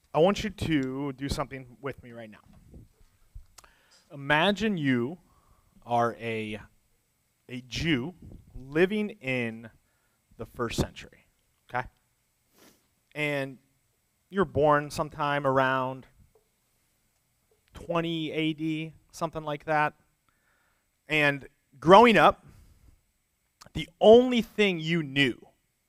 I want you to do something with me right now. Imagine you are a Jew living in the first century, okay? And you're born sometime around 20 AD, something like that. And growing up, the only thing you knew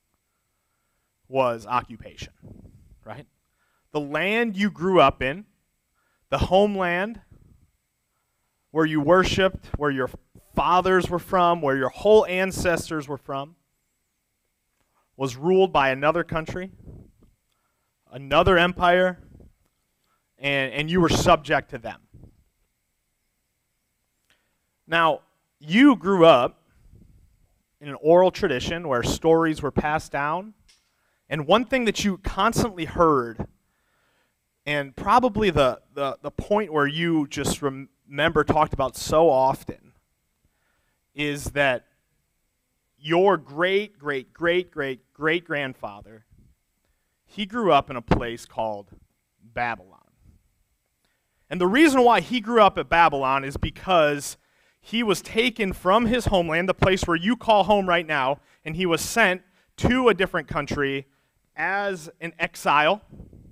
was occupation, right? The land you grew up in, the homeland where you worshiped, where your fathers were from, where your whole ancestors were from, was ruled by another country, another empire, and you were subject to them. Now, you grew up in an oral tradition where stories were passed down, and one thing that you constantly heard, and probably the point where you just remember talked about so often, is that your great-great-great-great-great-grandfather, he grew up in a place called Babylon. And the reason why he grew up at Babylon is because he was taken from his homeland, the place where you call home right now, and he was sent to a different country as an exile.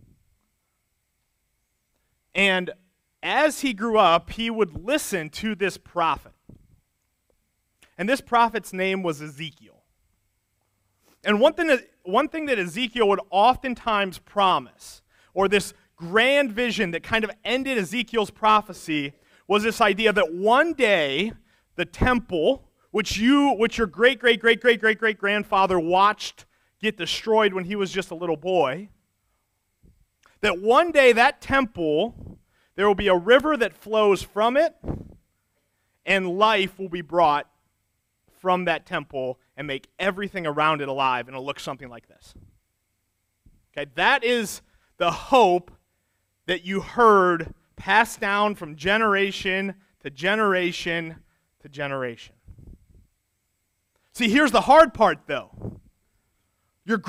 And as he grew up, he would listen to this prophet. And this prophet's name was Ezekiel. And one thing that Ezekiel would oftentimes promise, or this grand vision that kind of ended Ezekiel's prophecy, was this idea that one day the temple, which your great-great-great-great-great-great-grandfather watched get destroyed when he was just a little boy, that one day that temple, there will be a river that flows from it, and life will be brought from that temple and make everything around it alive, and it'll look something like this. Okay, that is the hope that you heard passed down from generation to generation to generation. See, here's the hard part, though. Your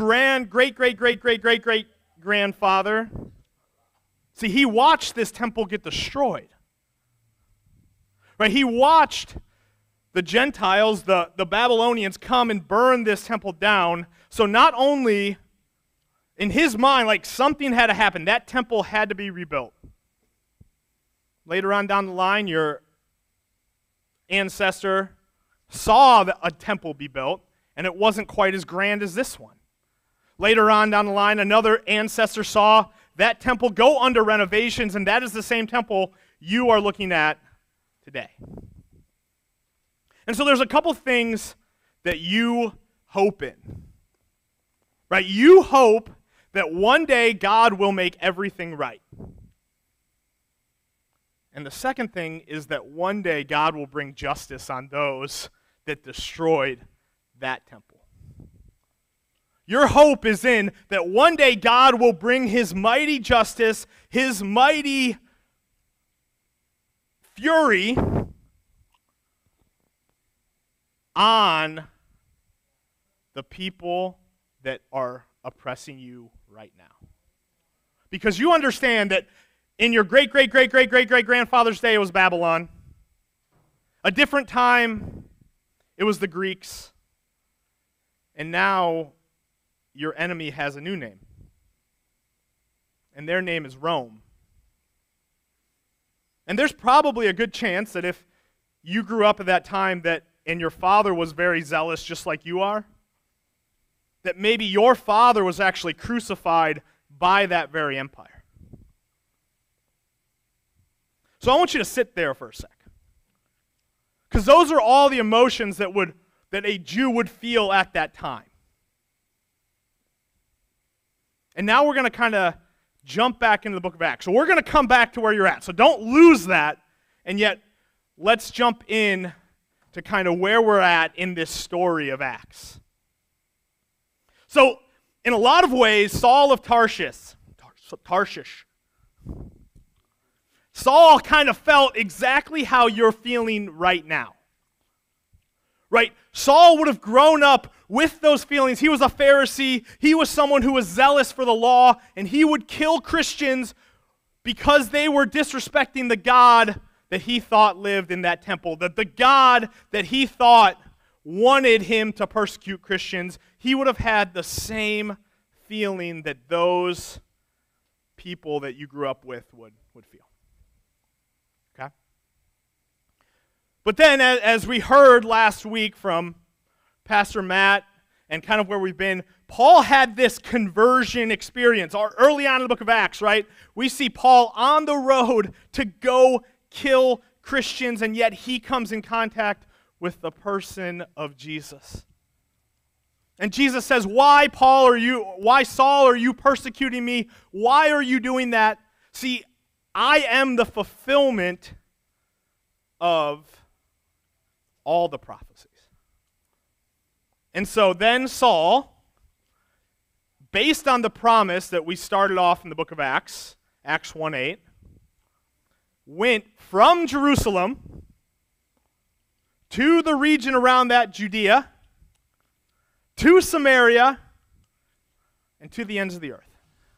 great-great-great-great-great-great-grandfather, see, he watched this temple get destroyed. Right? He watched the Gentiles, the Babylonians, come and burn this temple down. So not only, in his mind, like something had to happen. That temple had to be rebuilt. Later on down the line, your ancestor saw a temple be built, and it wasn't quite as grand as this one. Later on down the line, another ancestor saw that temple go under renovations, and that is the same temple you are looking at today. And so there's a couple things that you hope in. Right? You hope that one day God will make everything right. And the second thing is that one day God will bring justice on those that destroyed that temple. Your hope is in that one day God will bring his mighty justice, his mighty fury on the people that are oppressing you right now. Because you understand that in your great-great-great-great-great-great-grandfather's day, it was Babylon. A different time, it was the Greeks. And now, your enemy has a new name. And their name is Rome. And there's probably a good chance that if you grew up at that time and your father was very zealous just like you are, that maybe your father was actually crucified by that very empire. So I want you to sit there for a sec. Because those are all the emotions that a Jew would feel at that time. And now we're going to kind of jump back into the book of Acts. So we're going to come back to where you're at. So don't lose that, and yet let's jump in to kind of where we're at in this story of Acts. So, in a lot of ways, Saul of Tarshish, Saul kind of felt exactly how you're feeling right now. right? Saul would have grown up with those feelings. He was a Pharisee. He was someone who was zealous for the law, and he would kill Christians because they were disrespecting the God that he thought lived in that temple, that the God that he thought wanted him to persecute Christians. He would have had the same feeling that those people that you grew up with would feel. Okay? But then, as we heard last week from Pastor Matt and kind of where we've been, Paul had this conversion experience. Early on in the book of Acts, right? We see Paul on the road to go kill Christians, and yet he comes in contact with the person of Jesus. And Jesus says, why Saul, are you persecuting me? Why are you doing that? See, I am the fulfillment of all the prophecies. And so then Saul, based on the promise that we started off in the book of Acts, Acts 1:8, went from Jerusalem to the region around that, Judea, to Samaria, and to the ends of the earth.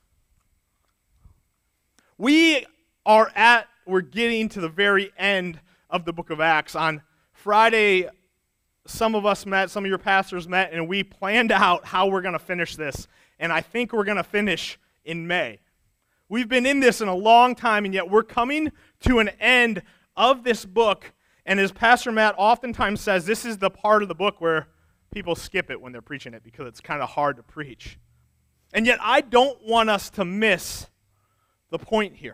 We're getting to the very end of the book of Acts. On Friday, some of us met, some of your pastors met, and we planned out how we're going to finish this. And I think we're going to finish in May. We've been in this in a long time, and yet we're coming to an end of this book. And as Pastor Matt oftentimes says, this is the part of the book where people skip it when they're preaching it because it's kind of hard to preach. And yet I don't want us to miss the point here.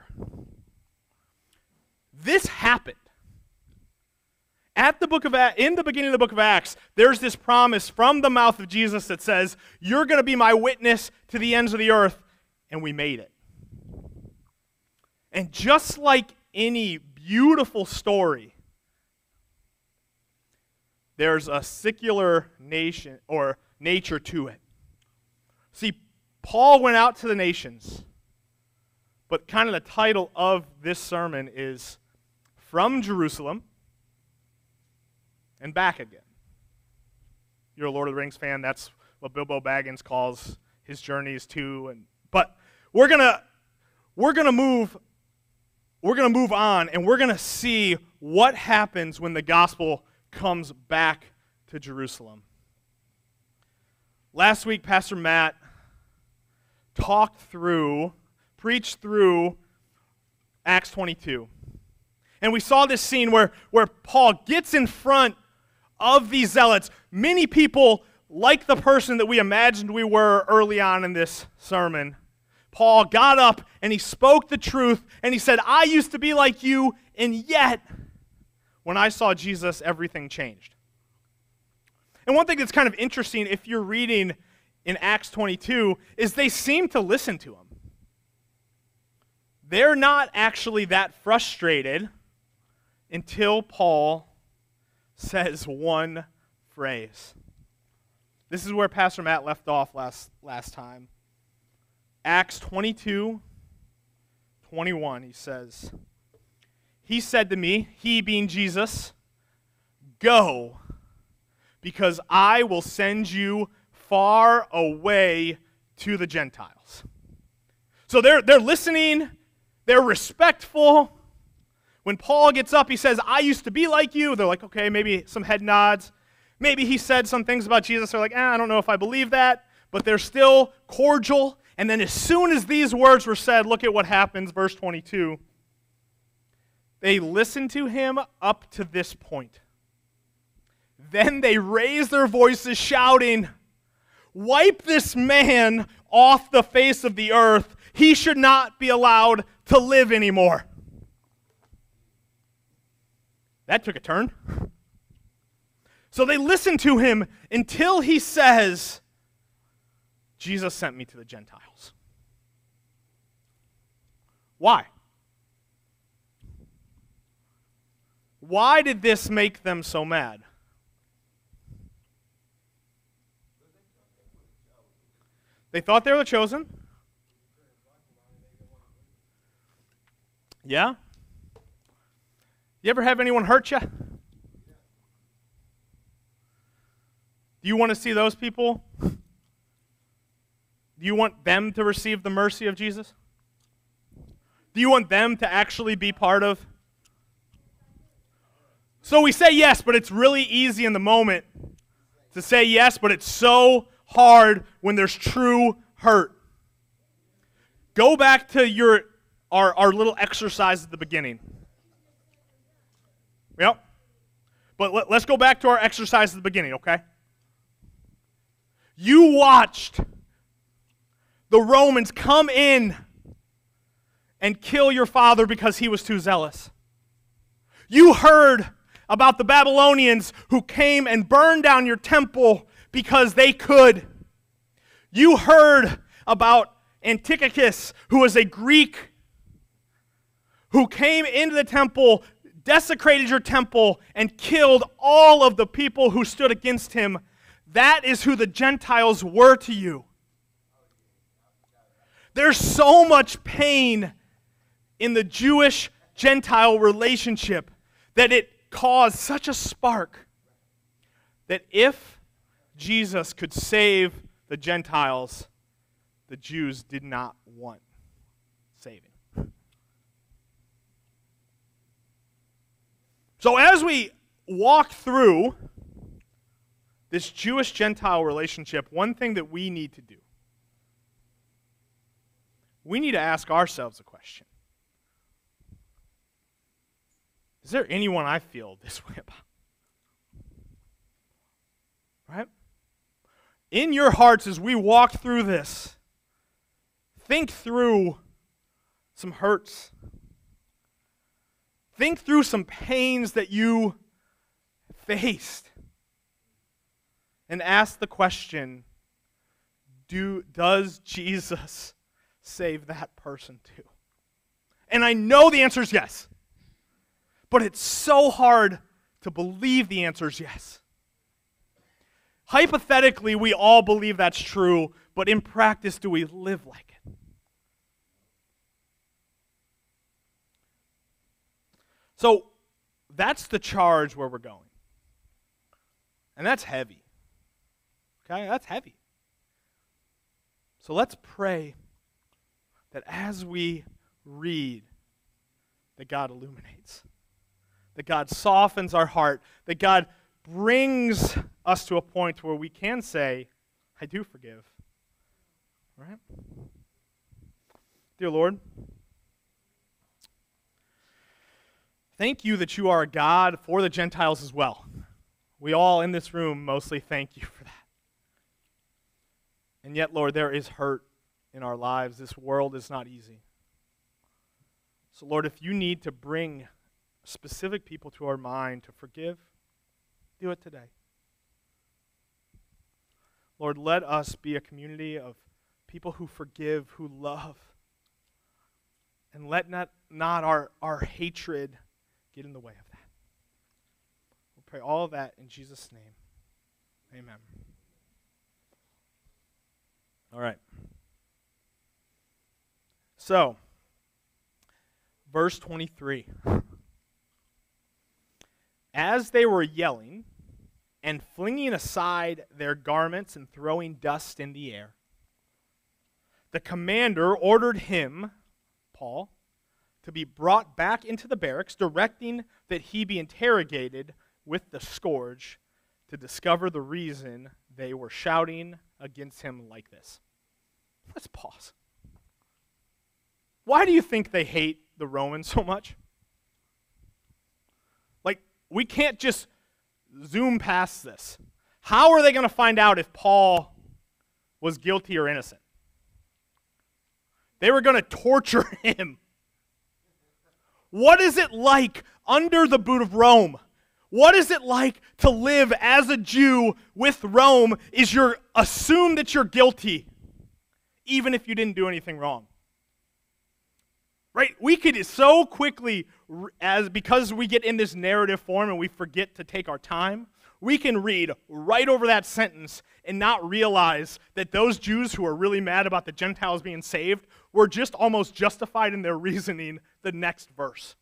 This happened. In the beginning of the book of Acts, there's this promise from the mouth of Jesus that says, you're going to be my witness to the ends of the earth, and we made it. And just like any beautiful story, there's a secular nation or nature to it. See, Paul went out to the nations, but kind of the title of this sermon is From Jerusalem and Back Again. You're a Lord of the Rings fan, that's what Bilbo Baggins calls his journeys too. But we're gonna move on, and we're gonna see what happens when the gospel comes back to Jerusalem. Last week, Pastor Matt preached through Acts 22. And we saw this scene where Paul gets in front of these zealots. Many people, like the person that we imagined we were early on in this sermon, Paul got up and he spoke the truth, and he said, I used to be like you, and yet when I saw Jesus, everything changed. And one thing that's kind of interesting, if you're reading in Acts 22, is they seem to listen to him. They're not actually that frustrated until Paul says one phrase. This is where Pastor Matt left off last time. Acts 22:21, he says, he said to me, he being Jesus, go, because I will send you far away to the Gentiles. So they're listening, they're respectful. When Paul gets up, he says, I used to be like you. They're like, okay, maybe some head nods. Maybe he said some things about Jesus. They're like, I don't know if I believe that. But they're still cordial. And then as soon as these words were said, look at what happens, verse 22. They listened to him up to this point. Then they raised their voices, shouting, wipe this man off the face of the earth. He should not be allowed to live anymore. That took a turn. So they listen to him until he says, Jesus sent me to the Gentiles. Why? Why did this make them so mad? They thought they were the chosen. Yeah? You ever have anyone hurt you? Do you want to see those people? Do you want them to receive the mercy of Jesus? Do you want them to actually be part of? So we say yes, but it's really easy in the moment to say yes, but it's so hard when there's true hurt. Go back to our little exercise at the beginning. Yep. But let's go back to our exercise at the beginning, okay? You watched the Romans come in and kill your father because he was too zealous. You heard about the Babylonians who came and burned down your temple because they could. You heard about Antiochus, who was a Greek, who came into the temple, desecrated your temple, and killed all of the people who stood against him. That is who the Gentiles were to you. There's so much pain in the Jewish-Gentile relationship that it caused such a spark that if Jesus could save the Gentiles, the Jews did not want saving. So as we walk through this Jewish-Gentile relationship, one thing that we need to do, we need to ask ourselves a question. Is there anyone I feel this way about? Right? In your hearts, as we walk through this, think through some hurts. Think through some pains that you faced. And ask the question, does Jesus save that person too? And I know the answer is yes. But it's so hard to believe the answer is yes. Hypothetically, we all believe that's true, but in practice, do we live like it? So that's the charge where we're going. And that's heavy. Okay, that's heavy. So let's pray that as we read, that God illuminates, that God softens our heart, that God brings us to a point where we can say, I do forgive. Right? Dear Lord, thank you that you are a God for the Gentiles as well. We all in this room mostly thank you for that. And yet, Lord, there is hurt in our lives. This world is not easy. So, Lord, if you need to bring specific people to our mind to forgive, do it today. Lord, let us be a community of people who forgive, who love, and let not our hatred get in the way of that. We'll pray all of that in Jesus' name. Amen. All right. So, verse 23. As they were yelling and flinging aside their garments and throwing dust in the air, the commander ordered him, Paul, to be brought back into the barracks, directing that he be interrogated with the scourge to discover the reason they were shouting against him like this. Let's pause. Why do you think they hate the Romans so much? Like, we can't just zoom past this. How are they going to find out if Paul was guilty or innocent? They were going to torture him. What is it like under the boot of Rome? What is it like to live as a Jew with Rome? Is you're assumed that you're guilty, even if you didn't do anything wrong. Right? We could so quickly, because we get in this narrative form and we forget to take our time, we can read right over that sentence and not realize that those Jews who are really mad about the Gentiles being saved were just almost justified in their reasoning the next verse.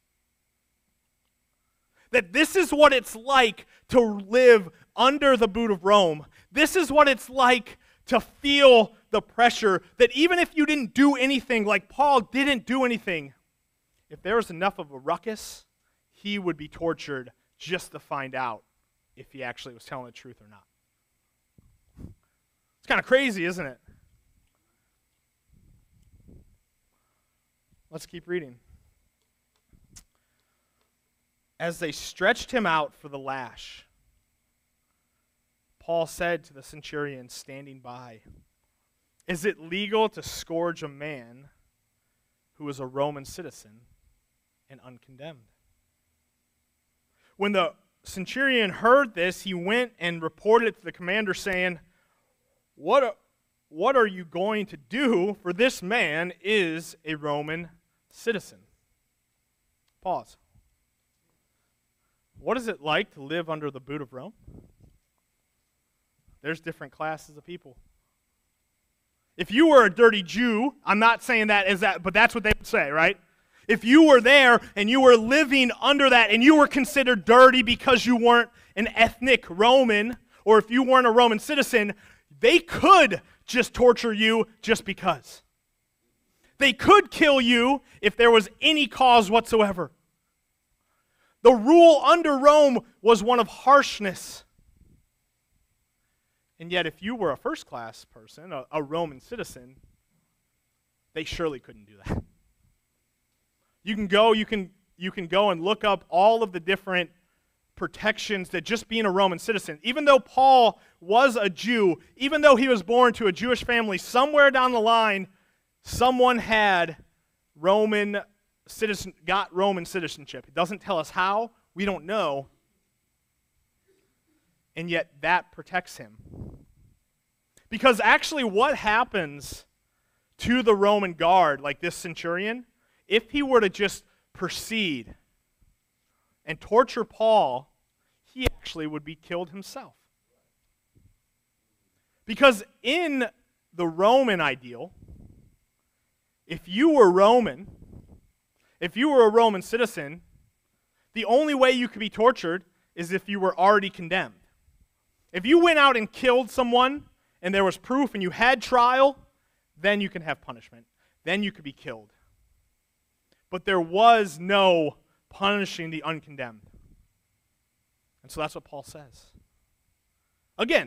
That this is what it's like to live under the boot of Rome. This is what it's like to feel the pressure that even if you didn't do anything, like Paul didn't do anything, if there was enough of a ruckus, he would be tortured just to find out if he actually was telling the truth or not. It's kind of crazy, isn't it? Let's keep reading. As they stretched him out for the lash, Paul said to the centurion standing by, "Is it legal to scourge a man who is a Roman citizen and uncondemned?" When the centurion heard this, he went and reported it to the commander, saying, What are you going to do? For this man is a Roman citizen. Pause. What is it like to live under the boot of Rome? There's different classes of people. If you were a dirty Jew, I'm not saying that as that, but that's what they would say, right? If you were there and you were living under that and you were considered dirty because you weren't an ethnic Roman, or if you weren't a Roman citizen, they could just torture you just because. They could kill you if there was any cause whatsoever. The rule under Rome was one of harshness. And yet, if you were a first-class person, a Roman citizen, they surely couldn't do that. You can go and look up all of the different protections that just being a Roman citizen, even though Paul was a Jew, even though he was born to a Jewish family, somewhere down the line, someone got Roman citizenship. It doesn't tell us how. We don't know. And yet that protects him. Because actually what happens to the Roman guard, like this centurion, if he were to just proceed and torture Paul, he actually would be killed himself. Because in the Roman ideal, if you were Roman, if you were a Roman citizen, the only way you could be tortured is if you were already condemned. If you went out and killed someone and there was proof and you had trial, then you can have punishment. Then you could be killed. But there was no punishing the uncondemned. And so that's what Paul says. Again,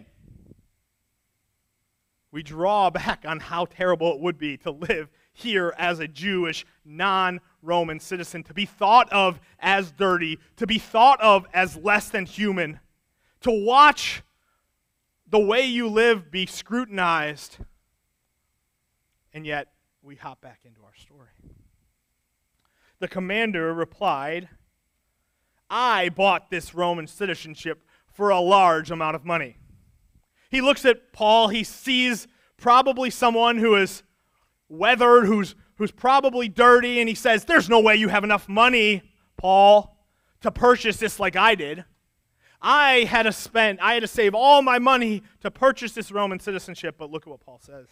we draw back on how terrible it would be to live here as a Jewish, non-Roman citizen, to be thought of as dirty, to be thought of as less than human, to watch the way you live be scrutinized, and yet we hop back into our story. The commander replied, "I bought this Roman citizenship for a large amount of money." He looks at Paul, he sees probably someone who is weathered, who's probably dirty, and he says, "There's no way you have enough money, Paul, to purchase this like I did. I had to save all my money to purchase this Roman citizenship." But look at what Paul says.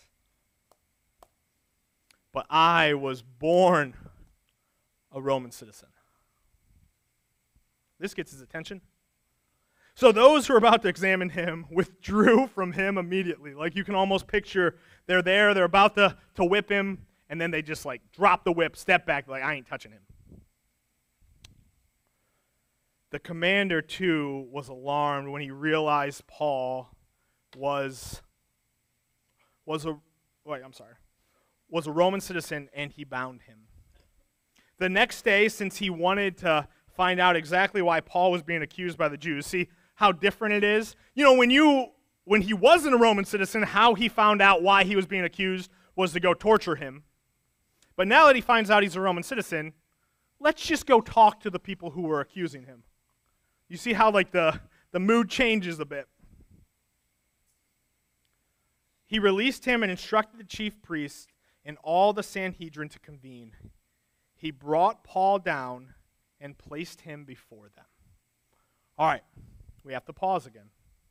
"But I was born a Roman citizen." This gets his attention. So those who are about to examine him withdrew from him immediately. Like you can almost picture they're there, they're about to whip him, and then they just like drop the whip, step back, like I ain't touching him. The commander too was alarmed when he realized Paul was a Roman citizen, and he bound him. The next day, since he wanted to find out exactly why Paul was being accused by the Jews, see how different it is? You know, when he wasn't a Roman citizen, how he found out why he was being accused was to go torture him. But now that he finds out he's a Roman citizen, let's just go talk to the people who were accusing him. You see how like the mood changes a bit. He released him and instructed the chief priests and all the Sanhedrin to convene. He brought Paul down and placed him before them. All right, we have to pause again.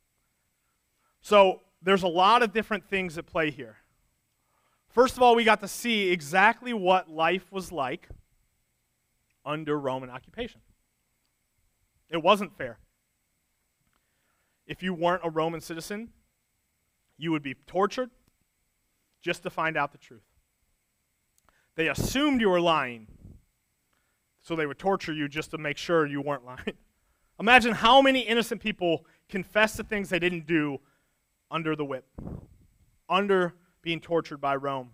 So there's a lot of different things at play here. First of all, we got to see exactly what life was like under Roman occupation. It wasn't fair. If you weren't a Roman citizen, you would be tortured just to find out the truth. They assumed you were lying, so they would torture you just to make sure you weren't lying. Imagine how many innocent people confess to things they didn't do under the whip, under being tortured by Rome.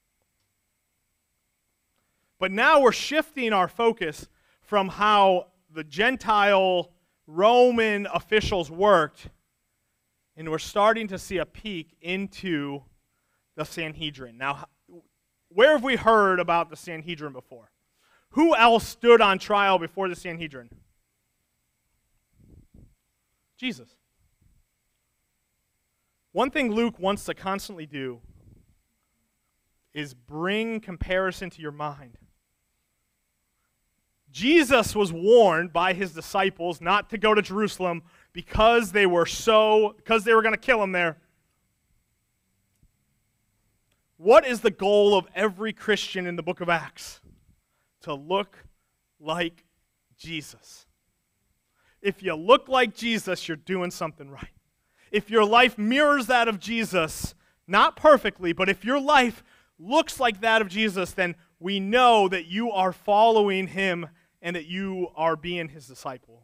But now we're shifting our focus from how the Gentile Roman officials worked, and we're starting to see a peek into the Sanhedrin. Now, where have we heard about the Sanhedrin before? Who else stood on trial before the Sanhedrin? Jesus. One thing Luke wants to constantly do is bring comparison to your mind. Jesus was warned by his disciples not to go to Jerusalem because they were going to kill him there. What is the goal of every Christian in the book of Acts? To look like Jesus. If you look like Jesus, you're doing something right. If your life mirrors that of Jesus, not perfectly, but if your life looks like that of Jesus, then we know that you are following him and that you are being his disciple.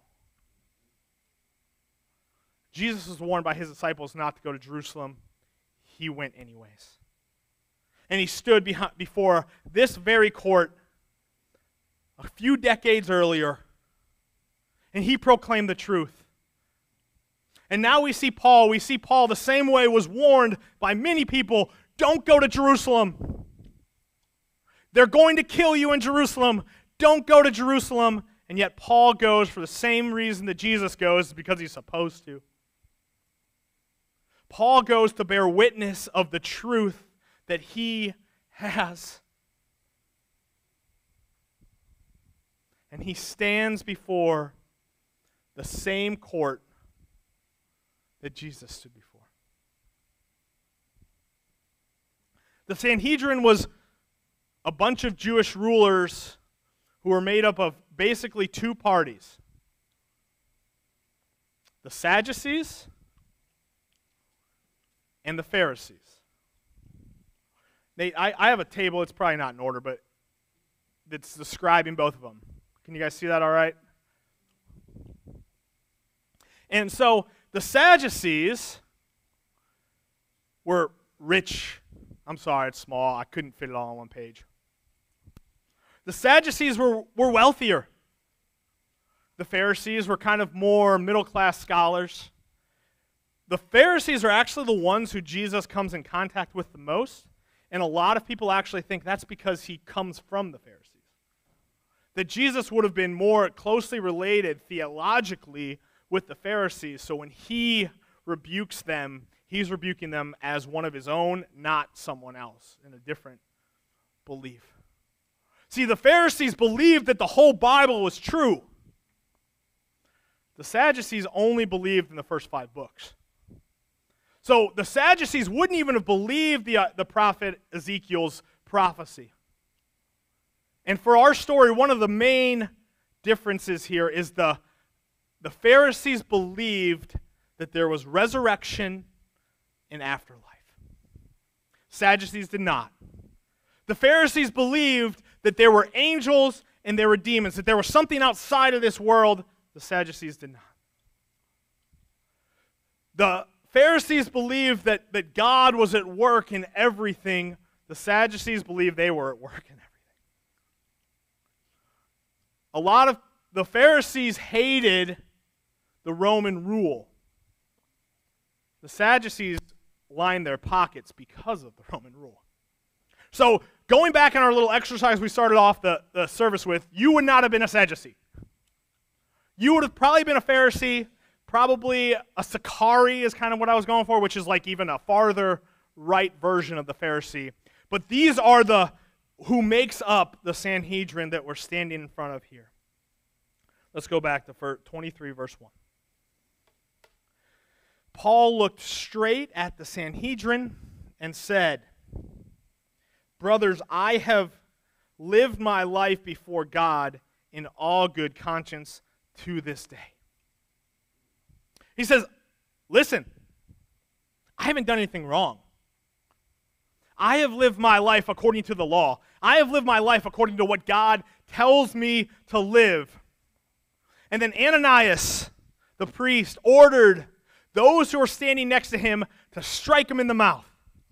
Jesus was warned by his disciples not to go to Jerusalem. He went anyways. And he stood before this very court a few decades earlier, and he proclaimed the truth. And now we see Paul the same way was warned by many people, don't go to Jerusalem. They're going to kill you in Jerusalem. Don't go to Jerusalem. And yet Paul goes for the same reason that Jesus goes, because he's supposed to. Paul goes to bear witness of the truth that he has. And he stands before the same court that Jesus stood before. The Sanhedrin was a bunch of Jewish rulers who were made up of basically two parties. The Sadducees and the Pharisees. I have a table, it's probably not in order, but it's describing both of them. Can you guys see that all right? And so the Sadducees were rich. I'm sorry, it's small. I couldn't fit it all on one page. The Sadducees were wealthier. The Pharisees were kind of more middle-class scholars. The Pharisees are actually the ones who Jesus comes in contact with the most, and a lot of people actually think that's because he comes from the Pharisees. That Jesus would have been more closely related theologically with the Pharisees, so when he rebukes them, he's rebuking them as one of his own, not someone else in a different belief. See, the Pharisees believed that the whole Bible was true. The Sadducees only believed in the first 5 books. So the Sadducees wouldn't even have believed the prophet Ezekiel's prophecy. And for our story, one of the main differences here is the Pharisees believed that there was resurrection and afterlife. Sadducees did not. The Pharisees believed that there were angels and there were demons, that there was something outside of this world. The Sadducees did not. The Pharisees believed that God was at work in everything. The Sadducees believed they were at work in everything. A lot of the Pharisees hated the Roman rule. The Sadducees lined their pockets because of the Roman rule. So, going back in our little exercise we started off the service with, you would not have been a Sadducee. You would have probably been a Pharisee, probably a Sicarii is kind of what I was going for, which is like even a farther right version of the Pharisee. But these are who makes up the Sanhedrin that we're standing in front of here. Let's go back to 23 verse 1. Paul looked straight at the Sanhedrin and said, "Brothers, I have lived my life before God in all good conscience to this day." He says, listen, I haven't done anything wrong. I have lived my life according to the law. I have lived my life according to what God tells me to live. And then Ananias, the priest, ordered those who were standing next to him to strike him in the mouth.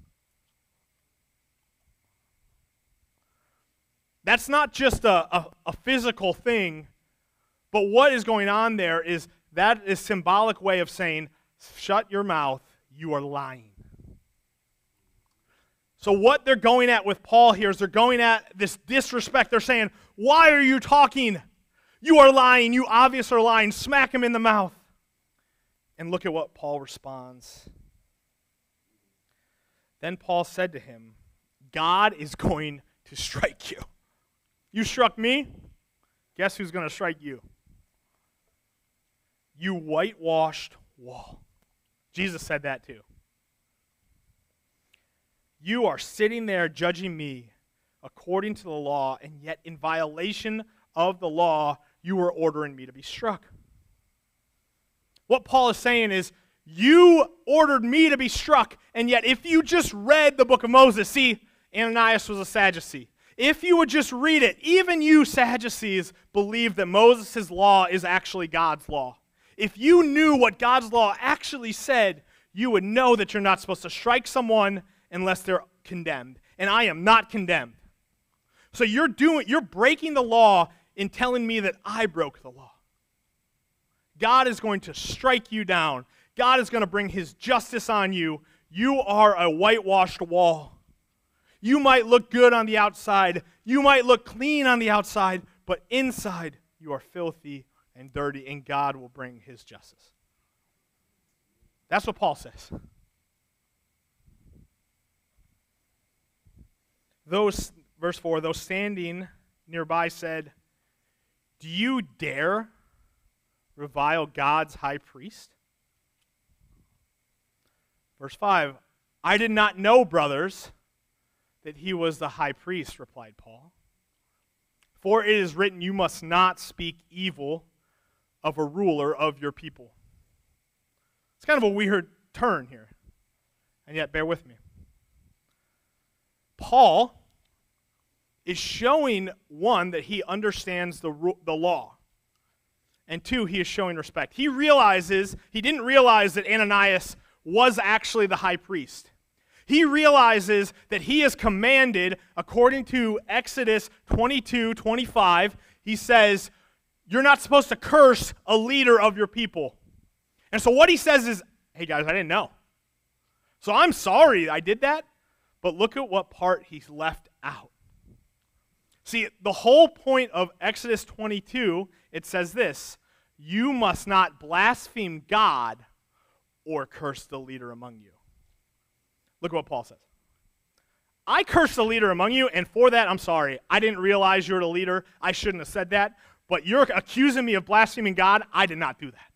That's not just a physical thing, but what is going on there is that is a symbolic way of saying, shut your mouth, you are lying. So what they're going at with Paul here is they're going at this disrespect. They're saying, why are you talking? You are lying. You obviously are lying. Smack him in the mouth. And look at what Paul responds. Then Paul said to him, God is going to strike you. You struck me? Guess who's going to strike you? You whitewashed wall. Jesus said that too. You are sitting there judging me according to the law, and yet in violation of the law, you are ordering me to be struck. What Paul is saying is, you ordered me to be struck, and yet if you just read the book of Moses, see, Ananias was a Sadducee. If you would just read it, even you Sadducees believe that Moses' law is actually God's law. If you knew what God's law actually said, you would know that you're not supposed to strike someone unless they're condemned. And I am not condemned. So you're breaking the law in telling me that I broke the law. God is going to strike you down. God is going to bring his justice on you. You are a whitewashed wall. You might look good on the outside. You might look clean on the outside, but inside you are filthy and dirty, and God will bring his justice. That's what Paul says. Verse 4, those standing nearby said, do you dare revile God's high priest? Verse 5, I did not know, brothers, that he was the high priest, replied Paul. For it is written, you must not speak evil of a ruler of your people. It's kind of a weird turn here, and yet bear with me. Paul is showing, one, that he understands the law, and two, he is showing respect. He didn't realize that Ananias was actually the high priest. He realizes that he is commanded, according to Exodus 22:25, he says, you're not supposed to curse a leader of your people. And so what he says is, hey guys, I didn't know. So I'm sorry I did that, but look at what part he's left out. See, the whole point of Exodus 22, it says this, you must not blaspheme God or curse the leader among you. Look at what Paul says. I cursed the leader among you, and for that, I'm sorry. I didn't realize you're the leader. I shouldn't have said that. But you're accusing me of blaspheming God. I did not do that.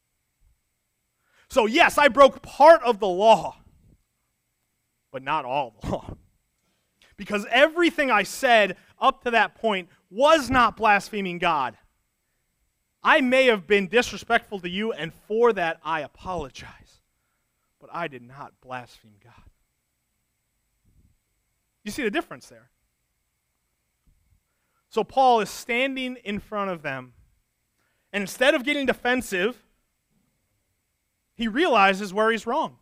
So yes, I broke part of the law, but not all the law. Because everything I said up to that point was not blaspheming God. I may have been disrespectful to you, and for that, I apologize. But I did not blaspheme God. You see the difference there? So Paul is standing in front of them, and instead of getting defensive, he realizes where he's wrong.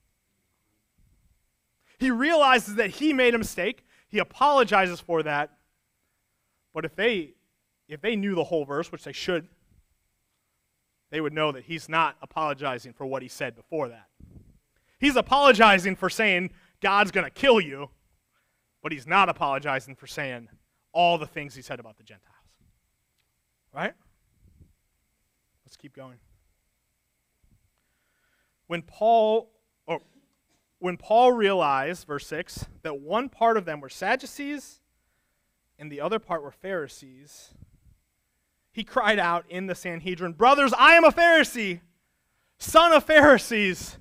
He realizes that he made a mistake. He apologizes for that. But if they knew the whole verse, which they should, they would know that he's not apologizing for what he said before that. He's apologizing for saying God's going to kill you, but he's not apologizing for saying all the things he said about the Gentiles. Right? Let's keep going. When Paul realized, verse 6, that one part of them were Sadducees and the other part were Pharisees, he cried out in the Sanhedrin, brothers, I am a Pharisee, son of Pharisees.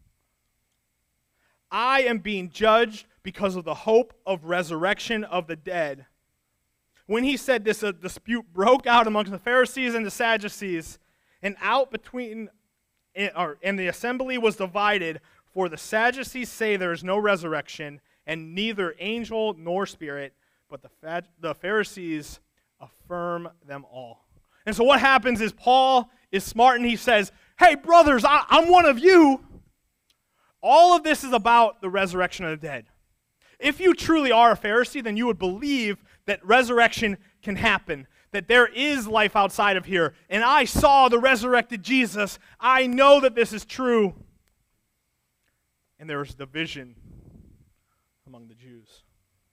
I am being judged because of the hope of resurrection of the dead. When he said this, a dispute broke out amongst the Pharisees and the Sadducees, and the assembly was divided, For the Sadducees say there is no resurrection, and neither angel nor spirit, but the Pharisees affirm them all. And so what happens is Paul is smart and he says, hey, brothers, I'm one of you. All of this is about the resurrection of the dead. If you truly are a Pharisee, then you would believe that resurrection can happen, that there is life outside of here. And I saw the resurrected Jesus. I know that this is true. And there was division among the Jews.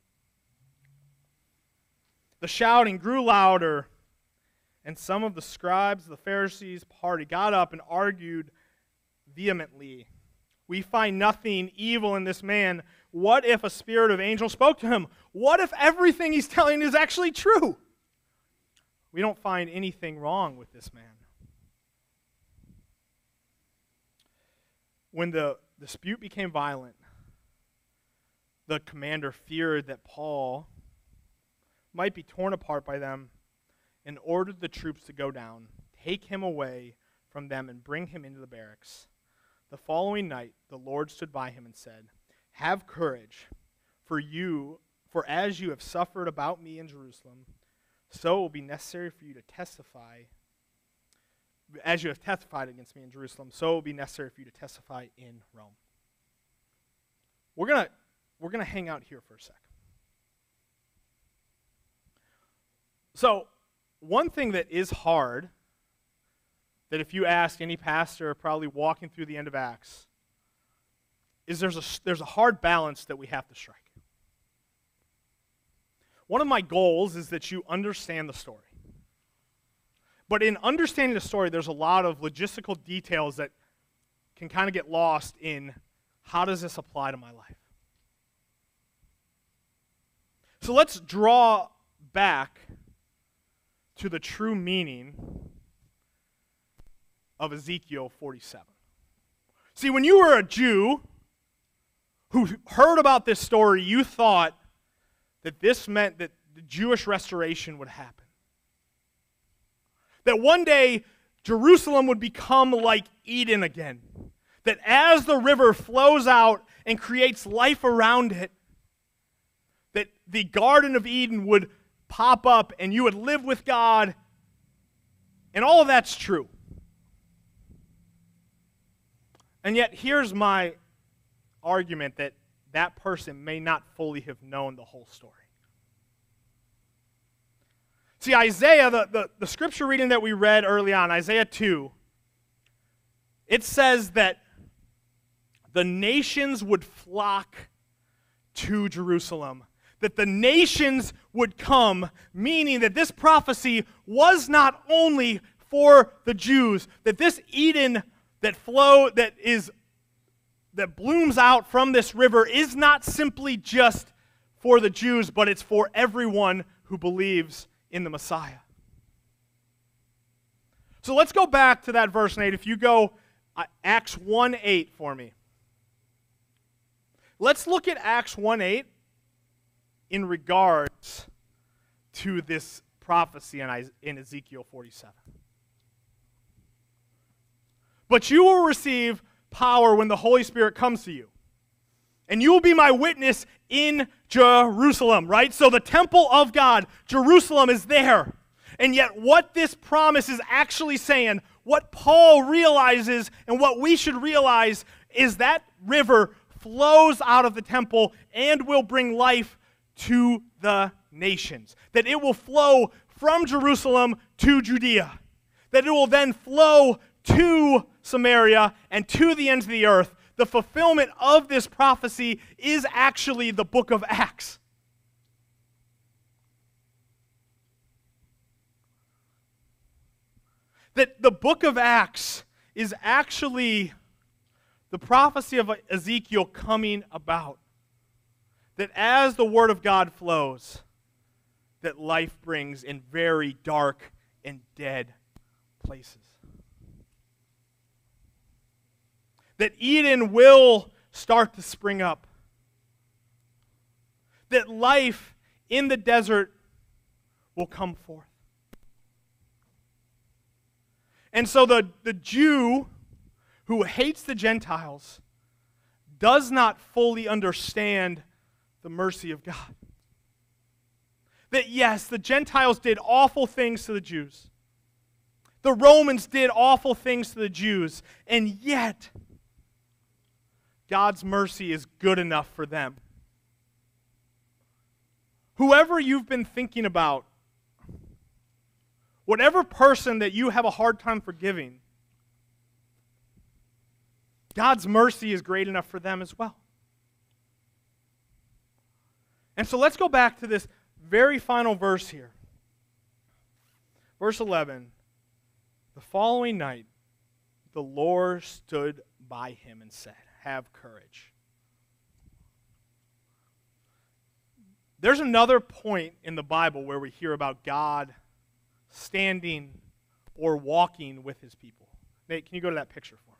The shouting grew louder, and some of the scribes of the Pharisees' party got up and argued vehemently. We find nothing evil in this man. What if a spirit of angel spoke to him? What if everything he's telling is actually true? We don't find anything wrong with this man. When the dispute became violent, the commander feared that Paul might be torn apart by them and ordered the troops to go down, take him away from them, and bring him into the barracks. The following night, the Lord stood by him and said, have courage, for as you have suffered about me in Jerusalem, so it will be necessary for you to testify. As you have testified against me in Jerusalem, so it will be necessary for you to testify in Rome. We're gonna hang out here for a sec. So, one thing that is hard, that if you ask any pastor probably walking through the end of Acts, is there's a hard balance that we have to strike. One of my goals is that you understand the story. But in understanding the story, there's a lot of logistical details that can kind of get lost in how does this apply to my life. So let's draw back to the true meaning of Ezekiel 47. See, when you were a Jew who heard about this story, you thought that this meant that the Jewish restoration would happen. That one day, Jerusalem would become like Eden again. That as the river flows out and creates life around it, that the Garden of Eden would pop up and you would live with God. And all of that's true. And yet, here's my argument that that person may not fully have known the whole story. See, Isaiah, the scripture reading that we read early on, Isaiah 2, it says that the nations would flock to Jerusalem. That the nations would come, meaning that this prophecy was not only for the Jews, that this Eden that blooms out from this river is not simply just for the Jews, but it's for everyone who believes in the Messiah. So let's go back to that verse 8. If you go Acts 1:8 for me. Let's look at Acts 1:8 in regards to this prophecy in Ezekiel 47. But you will receive power when the Holy Spirit comes to you. And you will be my witness in Jerusalem, right? So the temple of God, Jerusalem, is there. And yet what this promise is actually saying, what Paul realizes and what we should realize is that river flows out of the temple and will bring life to the nations. That it will flow from Jerusalem to Judea. That it will then flow to Samaria and to the ends of the earth. The fulfillment of this prophecy is actually the book of Acts. That the book of Acts is actually the prophecy of Ezekiel coming about. That as the word of God flows, that life brings in very dark and dead places. That Eden will start to spring up. That life in the desert will come forth. And so the Jew who hates the Gentiles does not fully understand the mercy of God. That yes, the Gentiles did awful things to the Jews. The Romans did awful things to the Jews, and yet God's mercy is good enough for them. Whoever you've been thinking about, whatever person that you have a hard time forgiving, God's mercy is great enough for them as well. And so let's go back to this very final verse here. Verse 11. The following night, the Lord stood by him and said, "Have courage." There's another point in the Bible where we hear about God standing or walking with his people. Nate, can you go to that picture for me?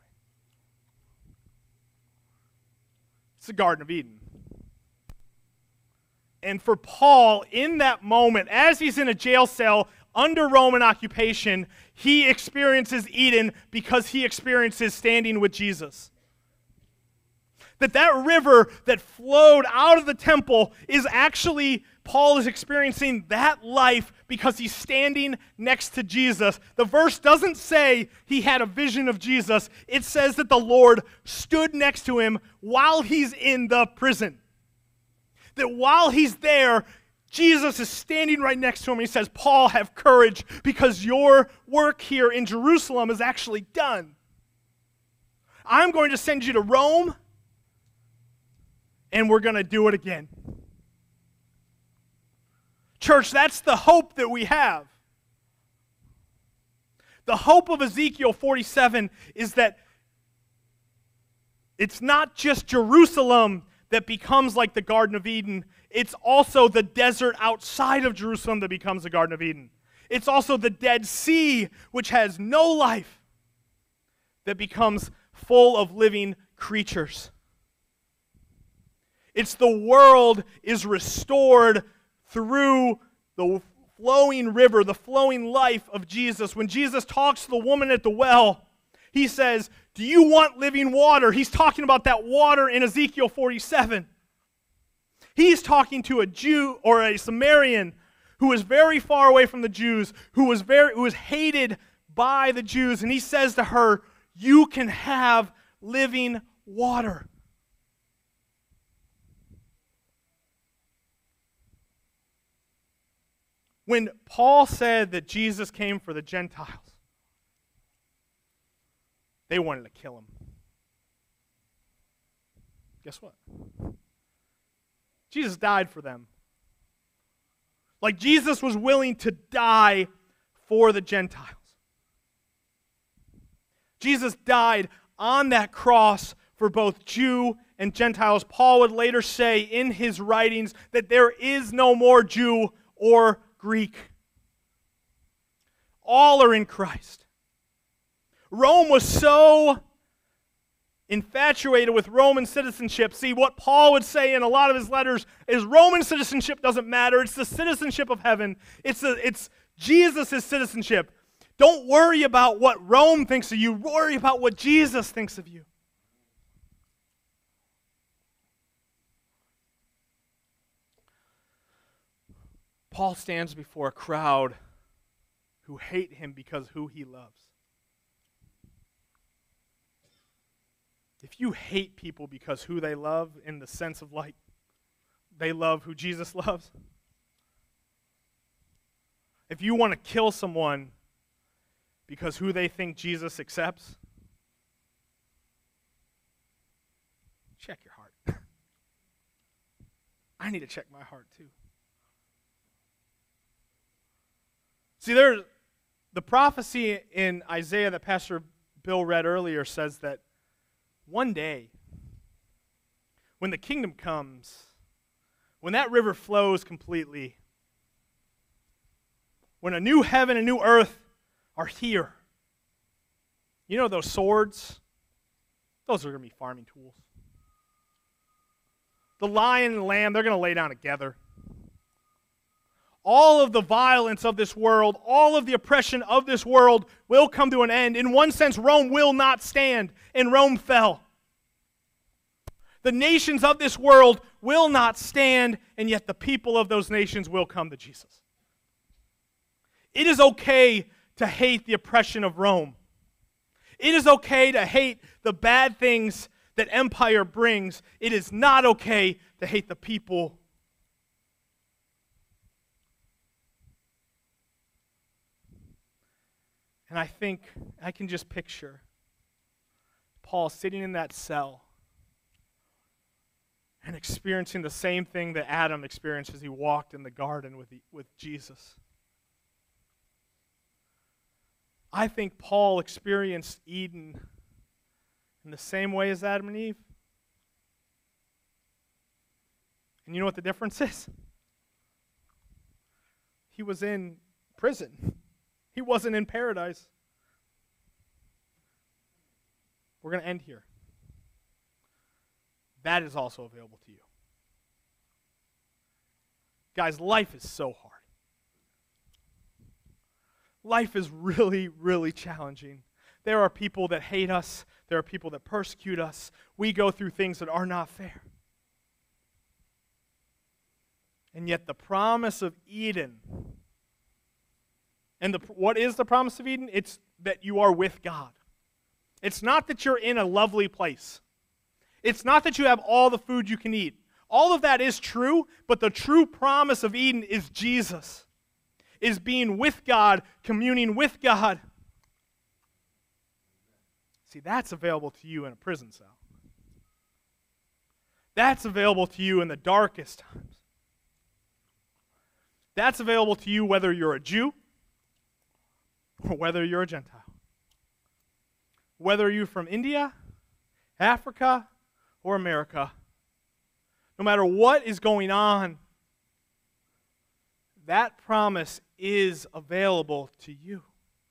It's the Garden of Eden. And for Paul, in that moment, as he's in a jail cell under Roman occupation, he experiences Eden because he experiences standing with Jesus. That river that flowed out of the temple is actually, Paul is experiencing that life because he's standing next to Jesus. The verse doesn't say he had a vision of Jesus. It says that the Lord stood next to him while he's in the prison. That while he's there, Jesus is standing right next to him. He says, "Paul, have courage because your work here in Jerusalem is actually done. I'm going to send you to Rome, and we're going to do it again." Church, that's the hope that we have. The hope of Ezekiel 47 is that it's not just Jerusalem that becomes like the Garden of Eden. It's also the desert outside of Jerusalem that becomes the Garden of Eden. It's also the Dead Sea, which has no life, that becomes full of living creatures. It's the world is restored through the flowing river, the flowing life of Jesus. When Jesus talks to the woman at the well, he says, "Do you want living water?" He's talking about that water in Ezekiel 47. He's talking to a Jew or a Samaritan who was very far away from the Jews, who was hated by the Jews, and he says to her, "You can have living water." When Paul said that Jesus came for the Gentiles, they wanted to kill him. Guess what? Jesus died for them. Like Jesus was willing to die for the Gentiles. Jesus died on that cross for both Jew and Gentiles. Paul would later say in his writings that there is no more Jew or Greek. All are in Christ. Rome was so infatuated with Roman citizenship. See, what Paul would say in a lot of his letters is Roman citizenship doesn't matter. It's the citizenship of heaven. It's Jesus' citizenship. Don't worry about what Rome thinks of you. Worry about what Jesus thinks of you. Paul stands before a crowd who hate him because who he loves. If you hate people because who they love, in the sense of like they love who Jesus loves, if you want to kill someone because who they think Jesus accepts, check your heart. I need to check my heart too. See, there's the prophecy in Isaiah that Pastor Bill read earlier says that one day, when the kingdom comes, when that river flows completely, when a new heaven and new earth are here, you know those swords? Those are going to be farming tools. The lion and the lamb, they're going to lay down together. All of the violence of this world, all of the oppression of this world will come to an end. In one sense, Rome will not stand, and Rome fell. The nations of this world will not stand, and yet the people of those nations will come to Jesus. It is okay to hate the oppression of Rome. It is okay to hate the bad things that empire brings. It is not okay to hate the people. And I think I can just picture Paul sitting in that cell and experiencing the same thing that Adam experienced as he walked in the garden with Jesus. I think Paul experienced Eden in the same way as Adam and Eve. And you know what the difference is? He was in prison. He wasn't in paradise. We're going to end here. That is also available to you. Guys, life is so hard. Life is really, really challenging. There are people that hate us. There are people that persecute us. We go through things that are not fair. And yet the promise of Eden, and what is the promise of Eden? It's that you are with God. It's not that you're in a lovely place. It's not that you have all the food you can eat. All of that is true, but the true promise of Eden is Jesus, is being with God, communing with God. See, that's available to you in a prison cell. That's available to you in the darkest times. That's available to you whether you're a Jew or whether you're a Gentile. Whether you're from India, Africa, or America, no matter what is going on, that promise is available to you.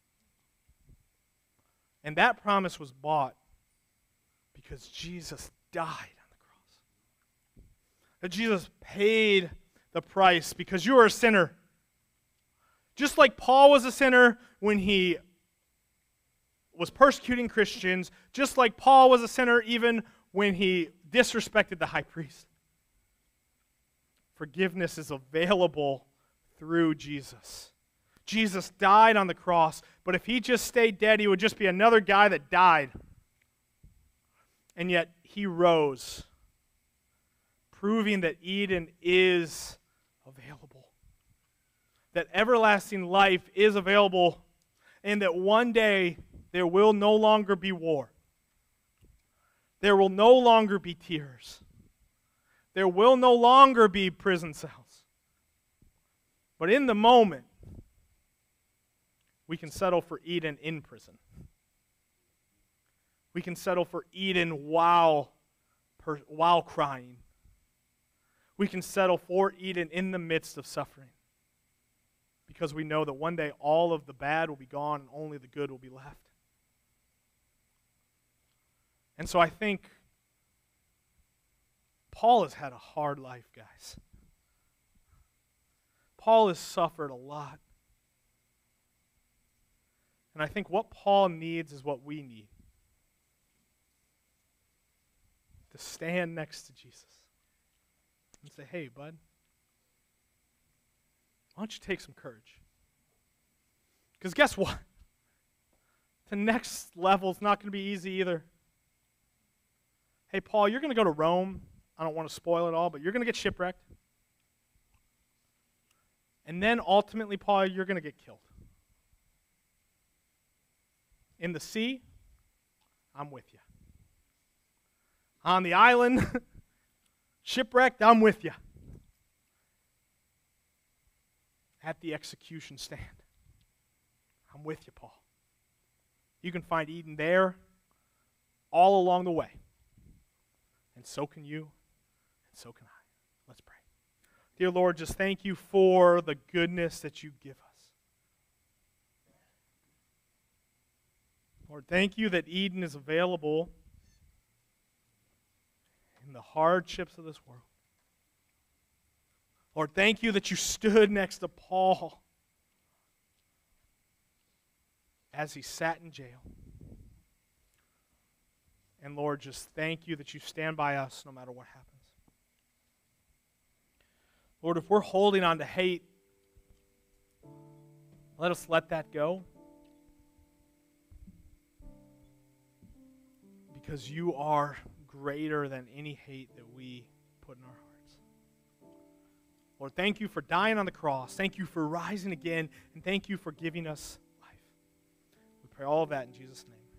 And that promise was bought because Jesus died on the cross. That Jesus paid the price because you are a sinner. Just like Paul was a sinner when he was persecuting Christians, just like Paul was a sinner even when he disrespected the high priest. Forgiveness is available through Jesus. Jesus died on the cross, but if he just stayed dead, he would just be another guy that died. And yet he rose, proving that Eden is available, that everlasting life is available, and that one day there will no longer be war. There will no longer be tears. There will no longer be prison cells. But in the moment, we can settle for Eden in prison. We can settle for Eden while crying. We can settle for Eden in the midst of suffering. Because we know that one day all of the bad will be gone and only the good will be left. And so I think Paul has had a hard life, guys. Paul has suffered a lot. And I think what Paul needs is what we need. To stand next to Jesus and say, hey, bud, why don't you take some courage? Because guess what? The next level is not going to be easy either. Hey, Paul, you're going to go to Rome. I don't want to spoil it all, but you're going to get shipwrecked. And then ultimately, Paul, you're going to get killed. In the sea, I'm with you. On the island, shipwrecked, I'm with you. At the execution stand, I'm with you, Paul. You can find Eden there all along the way. And so can you, and so can I. Let's pray. Dear Lord, just thank you for the goodness that you give us. Lord, thank you that Eden is available in the hardships of this world. Lord, thank you that you stood next to Paul as he sat in jail. And Lord, just thank you that you stand by us no matter what happens. Lord, if we're holding on to hate, let us let that go. Because you are greater than any hate that we put in our hearts. Lord, thank you for dying on the cross. Thank you for rising again. And thank you for giving us life. We pray all of that in Jesus' name.